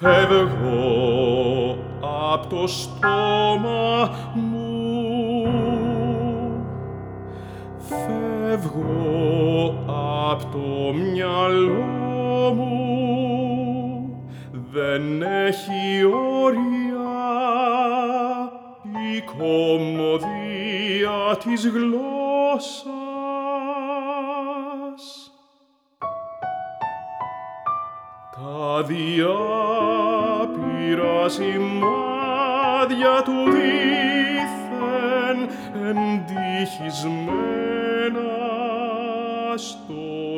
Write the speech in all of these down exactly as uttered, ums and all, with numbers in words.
Φεύγω απ' το στόμα μου, φεύγω απ' το μυαλό μου, δεν έχει όρια η κωμωδία της γλώσσας. Τα διάπειρα σημάδια του δήθεν εντυχισμένα στο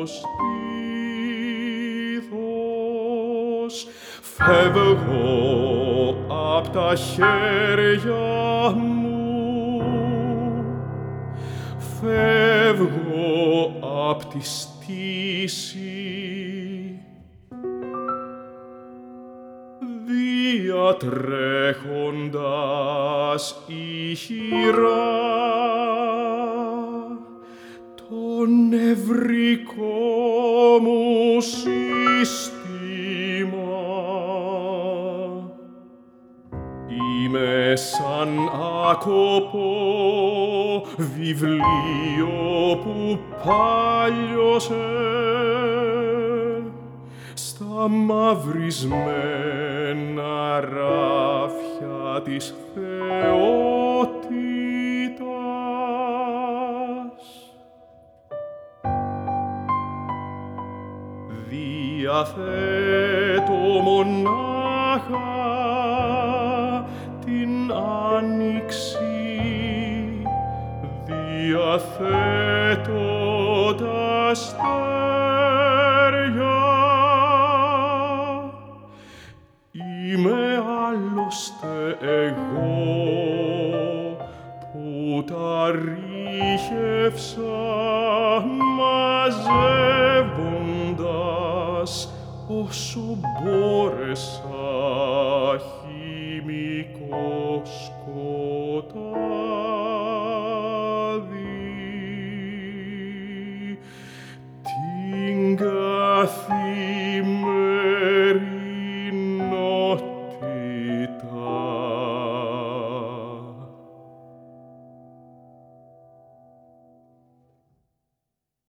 στήθος. Φεύγω απ' τα χέρια μου, φεύγω απ' τη στήση, διατρέχοντας ηχηρά το νευρικό μου σύστημα. Είμαι σαν άκοπο βιβλίο που πάλιωσε στα μαυρισμένα ράφια της θεότητας. Διαθέτω μονάχα την άνοιξη, διαθέτω τα αστέρια. Είμαι άλλωστε εγώ που τα ρήχευσα μαζεύοντας όσο μπόρεσα χημικό σκοπό.